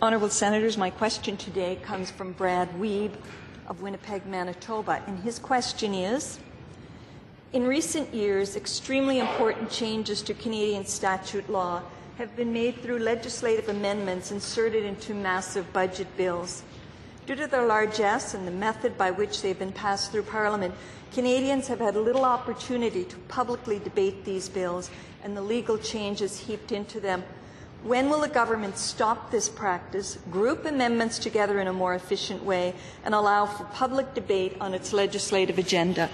Honourable Senators, my question today comes from Brad Weeb of Winnipeg, Manitoba, and his question is, in recent years, extremely important changes to Canadian statute law have been made through legislative amendments inserted into massive budget bills. Due to their largesse and the method by which they've been passed through Parliament, Canadians have had little opportunity to publicly debate these bills and the legal changes heaped into them. When will the government stop this practice, group amendments together in a more efficient way, and allow for public debate on its legislative agenda?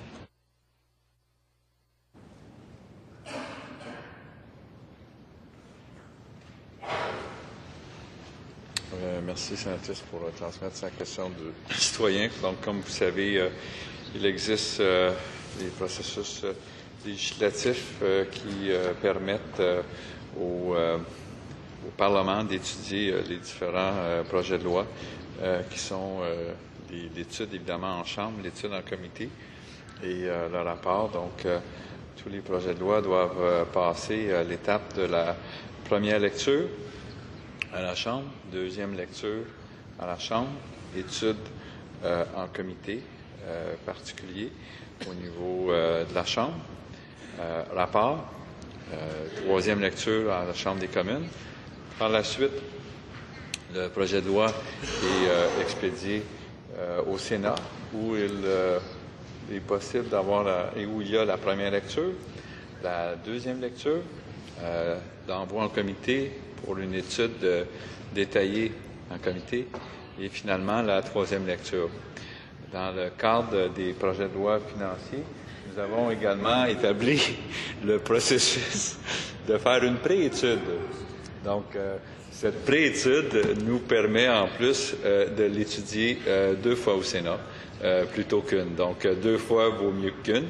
Merci, sénatrice, pour transmettre sa question de citoyen. Donc, comme vous savez, il existe des processus législatifs qui permettent au Parlement d'étudier les différents projets de loi qui sont l'étude, évidemment, en Chambre, l'étude en comité et le rapport. Donc, tous les projets de loi doivent passer à l'étape de la première lecture à la Chambre, deuxième lecture à la Chambre, étude en comité particulier au niveau de la Chambre, rapport, troisième lecture à la Chambre des communes. Par la suite, le projet de loi est expédié au Sénat, où il est possible d'avoir et où il y a la première lecture, la deuxième lecture, l'envoi en comité pour une étude détaillée en comité et finalement la troisième lecture. Dans le cadre des projets de loi financiers, nous avons également établi le processus de faire une préétude. Donc, cette préétude nous permet en plus de l'étudier deux fois au Sénat plutôt qu'une. Donc, deux fois vaut mieux qu'une.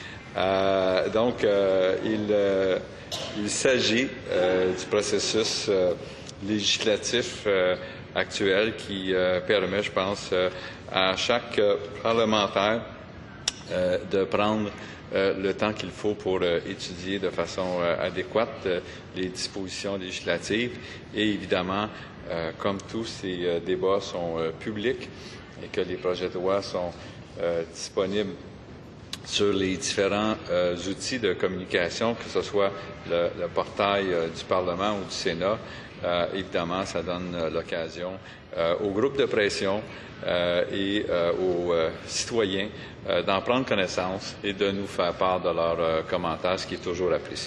Il s'agit du processus législatif actuel qui permet, je pense, à chaque parlementaire de prendre le temps qu'il faut pour étudier de façon adéquate les dispositions législatives. Et évidemment, comme tous ces débats sont publics et que les projets de loi sont disponibles sur les différents outils de communication, que ce soit le portail du Parlement ou du Sénat, évidemment, ça donne l'occasion aux groupes de pression et aux citoyens d'en prendre connaissance et de nous faire part de leurs commentaires, ce qui est toujours apprécié.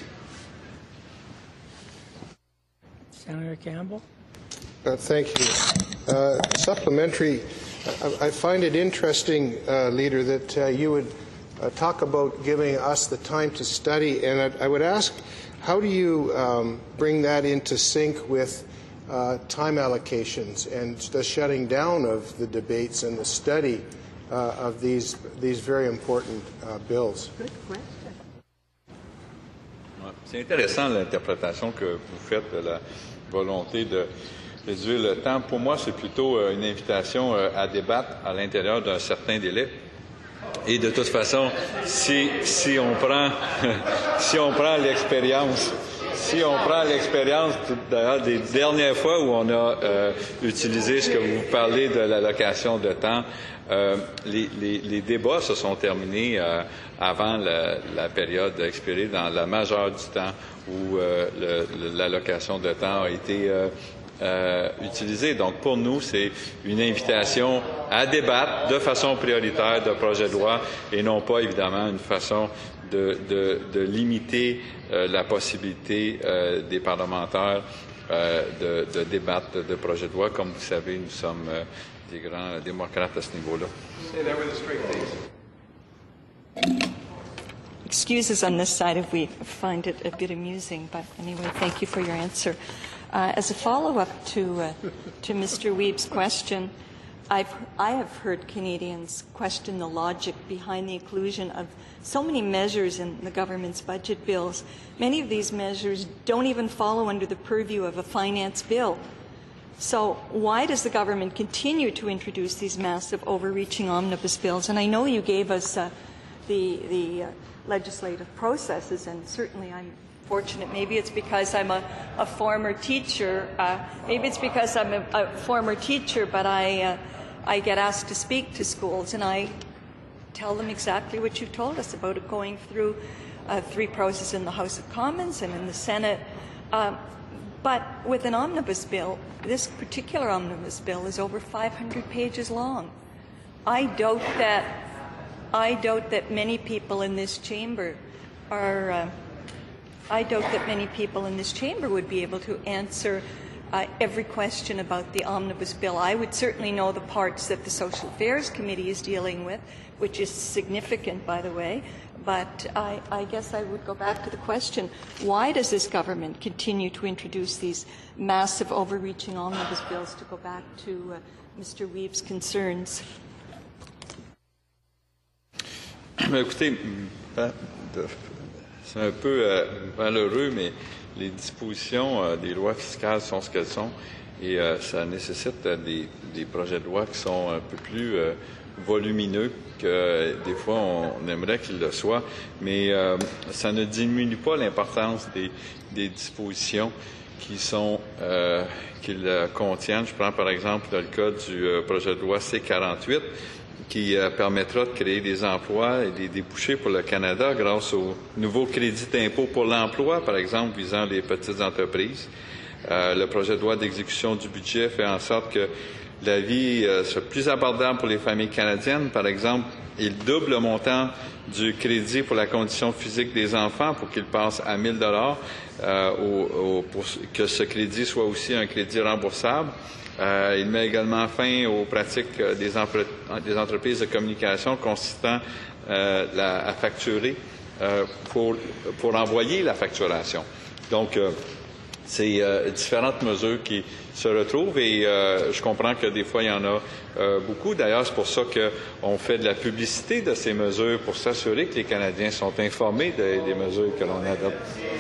Senator Campbell. Thank you. Supplementary, I find it interesting, Leader, that you would talk about giving us the time to study, and I would ask, how do you bring that into sync with time allocations and the shutting down of the debates and the study of these very important bills? Good question. C'est intéressant l'interprétation que vous faites de la volonté de réduire le temps. Pour moi, c'est plutôt une invitation à débattre à l'intérieur d'un certain délai. Et de toute façon, si on prend l'expérience des dernières fois où on a utilisé ce que vous parlez de l'allocation de temps, les débats se sont terminés avant la période expirée dans la majeure du temps où l'allocation de temps a été utilisée. Donc, pour nous, c'est une invitation à débattre de façon prioritaire de projets de loi et non pas, évidemment, une façon de limiter la possibilité des parlementaires de débattre de projets de loi. Comme vous savez, nous sommes des grands démocrates à ce niveau-là. Excuses on this side if we find it a bit amusing, but anyway, thank you for your answer. As a follow-up to Mr. Weeb's question, I have heard Canadians question the logic behind the inclusion of so many measures in the government's budget bills. Many of these measures don't even follow under the purview of a finance bill. So why does the government continue to introduce these massive overreaching omnibus bills? And I know you gave us the legislative processes, and certainly I'm fortunate. Maybe it's because I'm a former teacher. Maybe it's because I'm a former teacher, but I get asked to speak to schools, and I tell them exactly what you told us about it going through 3 processes in the House of Commons and in the Senate. But with an omnibus bill, this particular omnibus bill is over 500 pages long. I doubt that many people in this chamber are. I doubt that many people in this chamber would be able to answer every question about the omnibus bill. I would certainly know the parts that the Social Affairs Committee is dealing with, which is significant, by the way. But I guess I would go back to the question, why does this government continue to introduce these massive, overreaching omnibus bills, to go back to Mr. Weeb's concerns? Écoutez, c'est un peu malheureux, mais les dispositions des lois fiscales sont ce qu'elles sont, et ça nécessite des projets de loi qui sont un peu plus volumineux que des fois on aimerait qu'ils le soient, mais ça ne diminue pas l'importance des dispositions qu'ils contiennent. Je prends par exemple le cas du projet de loi C-48, qui permettra de créer des emplois et des débouchés pour le Canada grâce au nouveau crédit d'impôt pour l'emploi, par exemple, visant les petites entreprises. Le projet de loi d'exécution du budget fait en sorte que la vie soit plus abordable pour les familles canadiennes. Par exemple, il double le montant du crédit pour la condition physique des enfants pour qu'il passe à 1 000 pour que ce crédit soit aussi un crédit remboursable. Il met également fin aux pratiques des entreprises de communication consistant à facturer pour envoyer la facturation. Donc, c'est différentes mesures qui se retrouvent et je comprends que des fois, il y en a beaucoup. D'ailleurs, c'est pour ça qu'on fait de la publicité de ces mesures pour s'assurer que les Canadiens sont informés des mesures que l'on adopte.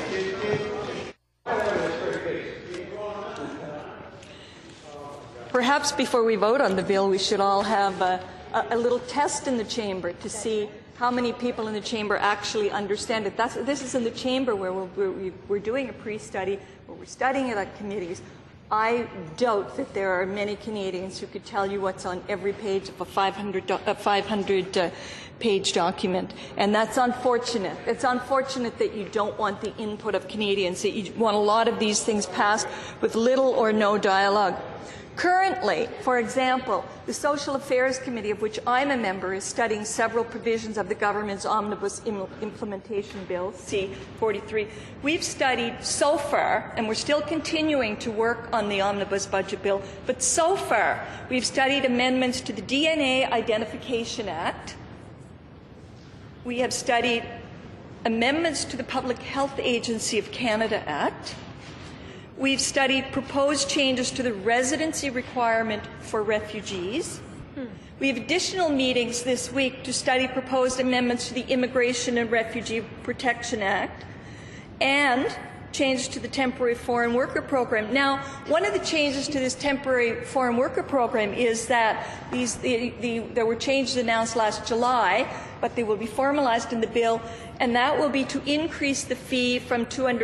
Perhaps before we vote on the bill, we should all have a little test in the chamber to see how many people in the chamber actually understand it. This is in the chamber where we're doing a pre-study, where we're studying it at committees. I doubt that there are many Canadians who could tell you what's on every page of a 500-page document. And that's unfortunate. It's unfortunate that you don't want the input of Canadians, that you want a lot of these things passed with little or no dialogue. Currently, for example, the Social Affairs Committee, of which I'm a member, is studying several provisions of the government's Omnibus Implementation Bill, C-43. We've studied so far, and we're still continuing to work on the Omnibus Budget Bill, but so far we've studied amendments to the DNA Identification Act. We have studied amendments to the Public Health Agency of Canada Act. We've studied proposed changes to the residency requirement for refugees. We have additional meetings this week to study proposed amendments to the Immigration and Refugee Protection Act and changes to the Temporary Foreign Worker Program. Now, one of the changes to this Temporary Foreign Worker Program is that there were changes announced last July, but they will be formalized in the bill, and that will be to increase the fee from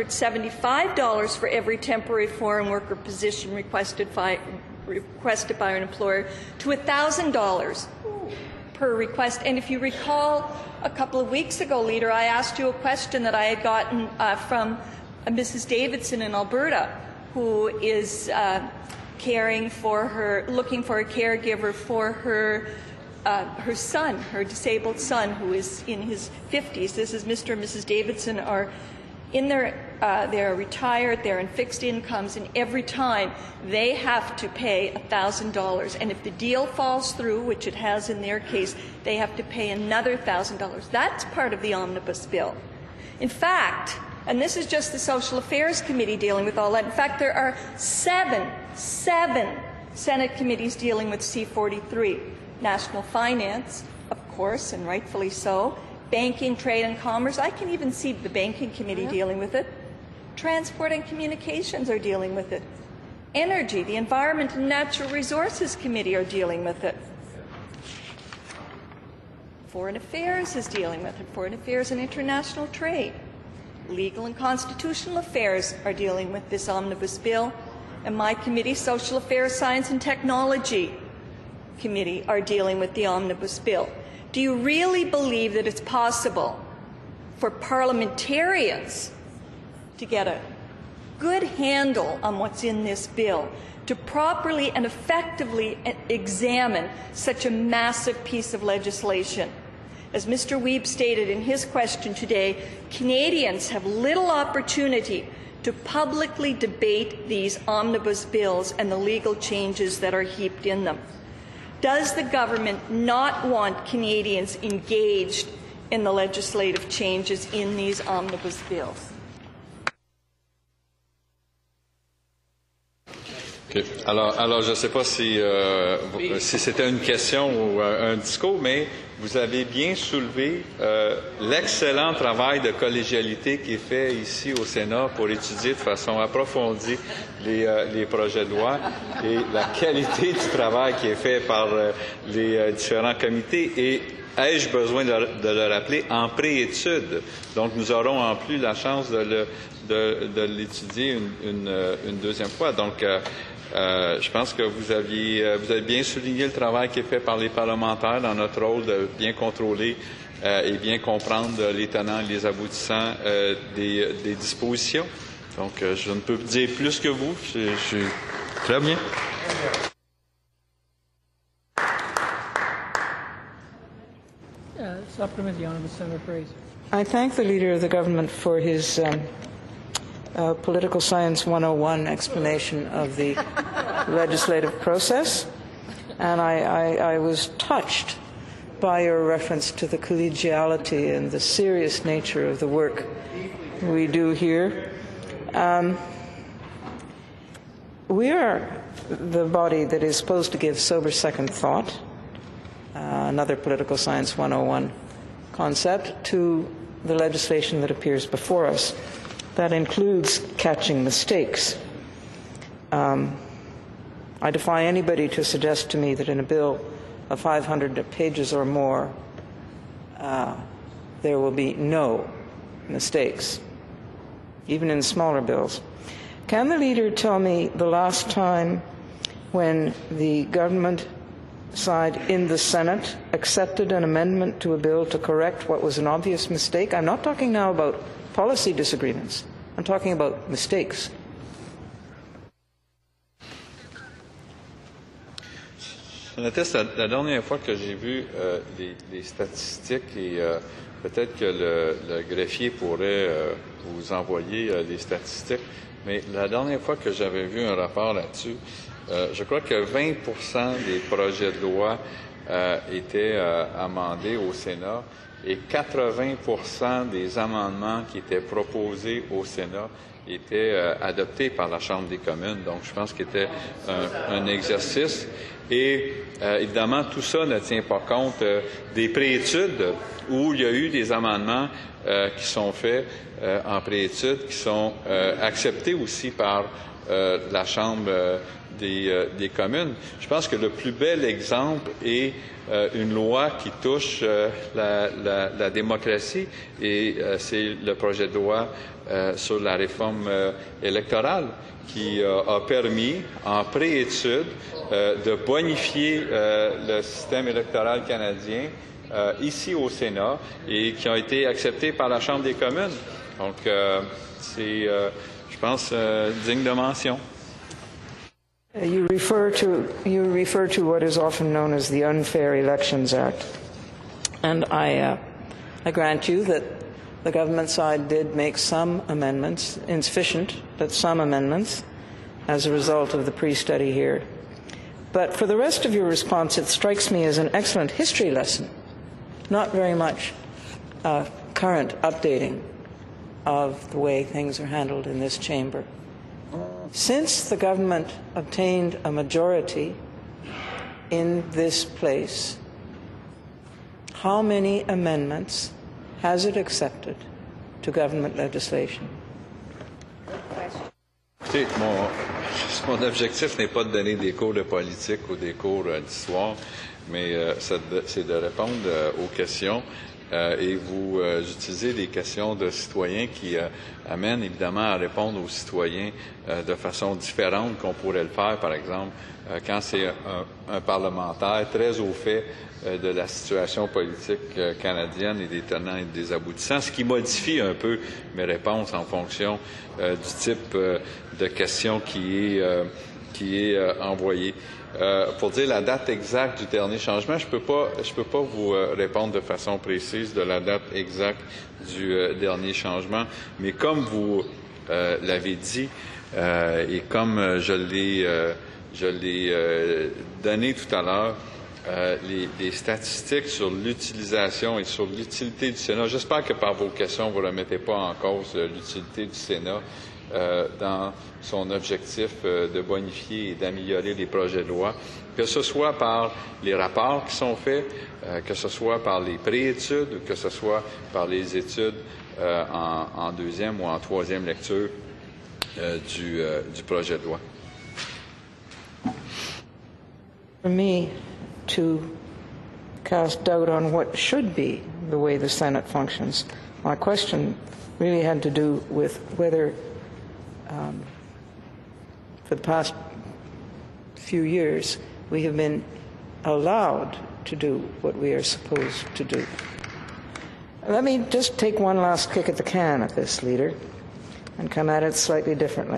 $275 for every temporary foreign worker position requested by an employer to $1,000 per request. And if you recall, a couple of weeks ago, Leader, I asked you a question that I had gotten from Mrs. Davidson in Alberta, who is looking for a caregiver for her son, her disabled son, who is in his 50s. This is Mr. and Mrs. Davidson are in they're retired, they're in fixed incomes, and every time they have to pay $1,000. And if the deal falls through, which it has in their case, they have to pay another $1,000. That's part of the omnibus bill. In fact, and this is just the Social Affairs Committee dealing with all that. In fact, there are seven Senate committees dealing with C-43. National Finance, of course, and rightfully so. Banking, Trade and Commerce. I can even see the Banking Committee dealing with it. Transport and Communications are dealing with it. Energy, the Environment and Natural Resources Committee are dealing with it. Foreign Affairs is dealing with it. Foreign Affairs and International Trade. Legal and Constitutional Affairs are dealing with this omnibus bill, and my committee, Social Affairs, Science and Technology Committee, are dealing with the omnibus bill. Do you really believe that it's possible for parliamentarians to get a good handle on what's in this bill, to properly and effectively examine such a massive piece of legislation? As Mr. Wiebe stated in his question today, Canadians have little opportunity to publicly debate these omnibus bills and the legal changes that are heaped in them. Does the government not want Canadians engaged in the legislative changes in these omnibus bills? Okay. Alors, je ne sais pas si c'était une question ou un discours, mais vous avez bien soulevé l'excellent travail de collégialité qui est fait ici au Sénat pour étudier de façon approfondie les projets de loi et la qualité du travail qui est fait par les différents comités. Et ai-je besoin de le rappeler, en préétude. Donc, nous aurons en plus la chance de l'étudier une deuxième fois. Donc, je pense que vous avez bien souligné le travail qui est fait par les parlementaires dans notre rôle de bien contrôler et bien comprendre les tenants et les aboutissants des dispositions. Donc, je ne peux dire plus que vous. Je suis très bien. Supplement, the Honourable Senator Fraser. I thank the Leader of the Government for his Political Science 101 explanation of the legislative process, and I was touched by your reference to the collegiality and the serious nature of the work we do here. We are the body that is supposed to give sober second thought, another Political Science 101 concept, to the legislation that appears before us. That includes catching mistakes. I defy anybody to suggest to me that in a bill of 500 pages or more, there will be no mistakes, even in smaller bills. Can the Leader tell me the last time when the government side in the Senate accepted an amendment to a bill to correct what was an obvious mistake? I'm not talking now about policy disagreements. I'm talking about mistakes. La dernière fois que j'ai vu les statistiques, et peut-être que le greffier pourrait vous envoyer les statistiques, mais la dernière fois que j'avais vu un rapport là-dessus, je crois que 20% des projets de loi étaient amendés au Sénat et 80% des amendements qui étaient proposés au Sénat étaient adoptés par la Chambre des communes. Donc, je pense qu'il était un exercice. Et évidemment, tout ça ne tient pas compte des préétudes où il y a eu des amendements qui sont faits en préétude, qui sont acceptés aussi par la Chambre des communes. Je pense que le plus bel exemple est une loi qui touche la démocratie, et c'est le projet de loi sur la réforme électorale qui a permis, en préétude, de bonifier le système électoral canadien ici au Sénat, et qui a été accepté par la Chambre des communes. Donc, c'est, je pense, digne de mention. You refer to what is often known as the Unfair Elections Act, and I grant you that the government side did make some amendments, insufficient, but some amendments, as a result of the pre-study here. But for the rest of your response, it strikes me as an excellent history lesson, not very much current updating of the way things are handled in this chamber. Since the government obtained a majority in this place, how many amendments has it accepted to government legislation? Écoutez, mon objectif n'est pas de donner des cours de politique ou des cours d'histoire, mais c'est de répondre aux questions. et vous utilisez des questions de citoyens qui amènent évidemment à répondre aux citoyens de façon différente qu'on pourrait le faire, par exemple, quand c'est un parlementaire très au fait de la situation politique canadienne et des tenants et des aboutissants, ce qui modifie un peu mes réponses en fonction du type de question qui est envoyé. Pour dire la date exacte du dernier changement, je peux pas vous répondre de façon précise de la date exacte du dernier changement, mais comme vous l'avez dit et comme je l'ai donné tout à l'heure, les statistiques sur l'utilisation et sur l'utilité du Sénat. J'espère que par vos questions, vous ne remettez pas en cause l'utilité du Sénat dans son objectif de bonifier et d'améliorer les projets de loi, que ce soit par les rapports qui sont faits, que ce soit par les préétudes, ou que ce soit par les études en deuxième ou en troisième lecture du projet de loi. For me to cast doubt on what should be the way the Senate functions, my question really had to do with whether for the past few years we have been allowed to do what we are supposed to do. Let me just take one last kick at the can at this, Leader, and come at it slightly differently.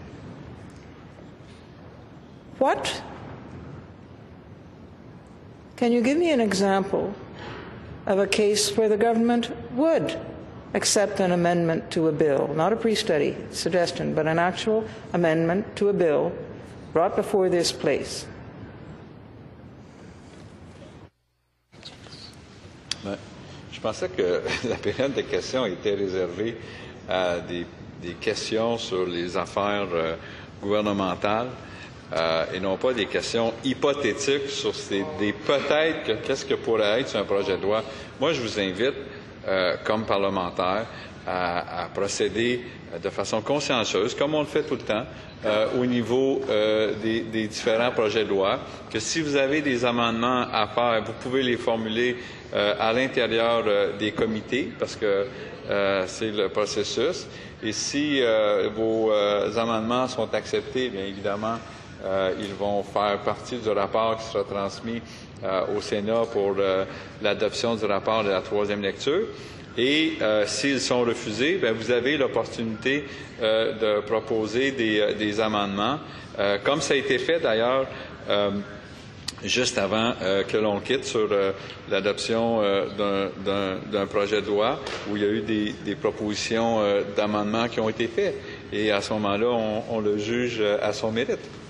Can you give me an example of a case where the government would accept an amendment to a bill, not a pre-study suggestion, but an actual amendment to a bill brought before this place? Je pensais que la période de questions était réservée à des questions sur les affaires gouvernementales et non pas des questions hypothétiques sur des peut-être qu'est-ce que pourrait être sur un projet de loi. Moi, je vous invite, comme parlementaire, à procéder de façon consciencieuse, comme on le fait tout le temps, au niveau des différents projets de loi, que si vous avez des amendements à faire, vous pouvez les formuler à l'intérieur des comités, parce que c'est le processus. Et si vos amendements sont acceptés, bien évidemment, ils vont faire partie du rapport qui sera transmis au Sénat pour l'adoption du rapport de la troisième lecture. Et s'ils sont refusés, bien, vous avez l'opportunité de proposer des amendements, comme ça a été fait d'ailleurs juste avant que l'on quitte sur l'adoption d'un projet de loi où il y a eu des propositions d'amendements qui ont été faites. Et à ce moment-là, on le juge à son mérite.